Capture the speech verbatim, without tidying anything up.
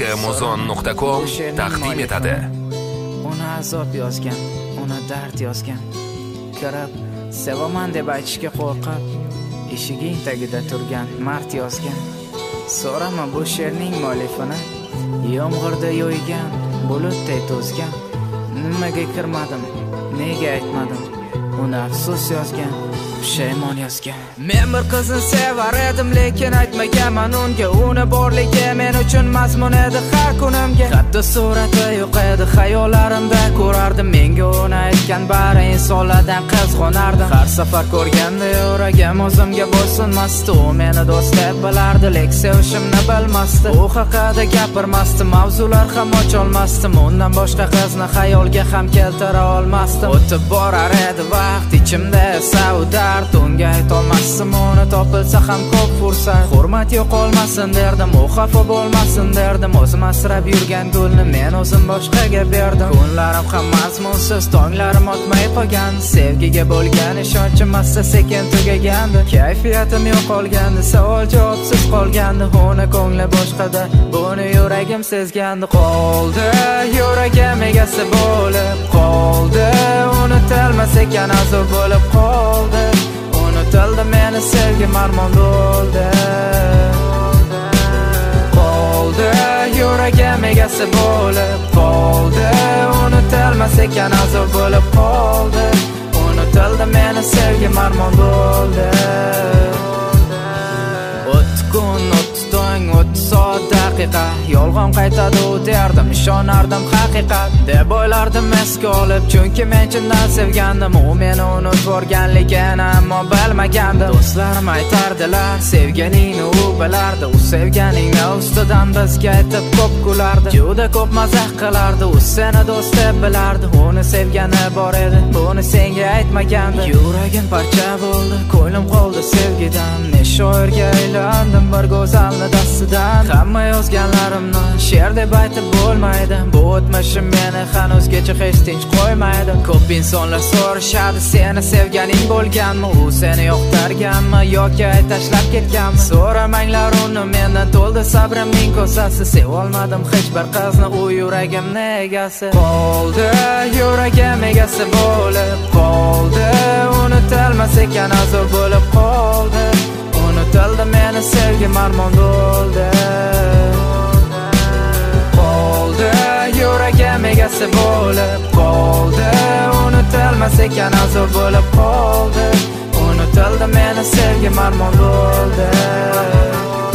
nuqta muzon nuqta com taqdim etadi. Uni azob yozgan, uni dard yozgan. Kirib, sevaman deb aytishga qo'rqib, eshiging tagida turgan mard yozgan. So'rama bu she'rning muallifini, yomg'irda yo'ygan, bulutday to'zgan. Nimaga kirmadim, nega aytmadim? Uni afsus yozgan, pushaymon yozgan. Men bir qizni sevar edim, lekin aytmaganman unga. Uni borligi men uchun mazmun edi har kunimga. Hatto surati yo'q edi, xayollarimda ko'rardim. Menga uni aytgan bari insonlardan qiz xonardim. Har safar ko'rganda yuragim o'zimga bo'ysunmasdi. U meni do'st deb bilardi, lekin sevishimni bilmasdi. U haqida gapirmasdim, mavzular ham ocholmasdim. Undan boshqa qizni xayolga ham keltira olmasdim. O'tib borar edi vaqt, ichimda esa u dard. Unga aytolmasdim, uni topilsa ham ko'p fursat. Hurmat yo'qolmasin derdim, u xafa bo'lmasin derdim. O'zim asrab yurgan gulni men o'zim boshqaga berdim. Kunlarim ham mazmunsiz, tonglarim o'tmay qolgandi. Sevgiga bo'lgan ishonchim asta sekin tugagandi. Kayfiyatim yo'qolgandi, savol javobsiz qolgandi. Uni ko'ngli boshqada, buni yuragim sezgandi. Qoldi yuragim egasi bo'lib qoldi. Unutilmas ekan azob bo'lib qoldi. Unutildi meni sevgim armon bo'ldi. Qoldi yuragim egasi bo'lib qoldi. Unutilmas ekan azob bo'lib qoldi. Unutildi meni sevgim armon bo'ldi. O'tdi kun, o'tdi tong, o'tdi soat, daqiqa. Yolg'on qaytadi u derdim, ishonardim haqiqat deb o'ylardim esga olib. Chunki men chindan sevgandim, u meni unutib yuborganligini ammo bilmagandim. Do'stlarim aytardilar, sevganingni u bilardi. U sevganingni ustidan bizga aytib ko'p kulardi. Juda ko'p mazah qilardi, u seni do'st deb bilardi. Uni sevgani bor edi, buni senga aytmagandi. Yuragim parcha bo'ldi, ko'nglim qoldi sevgidan. Men shoirga aylandim bir go'zalni dastidan. Hamma yozganlarimni she'r deb aytib bo'lmaydi. Bu o'tmishim meni hanuzgacha hech tinch qo'ymaydi. Ko'p insonlar so'rashadi, seni sevganing bo'lganmi? U seni yoqtirganmi yoki ay tashlab ketganmi? So'ramanglar uni, mendan to'ldi sabrimning ko'sasi. Sevolmadim hech bir qizni, u yuragimni egasi. Qoldi yuragim egasi bo'lib qoldi. Unutilmas ekan azob bo'lib qoldi. Unutildi meni sevgim armon bo'ldi. Qoldi yuragim egasi bo'lib qoldi. Unutilmas ekan azob bo'lib qoldi. Unutildi meni sevgim armon bo'ldi.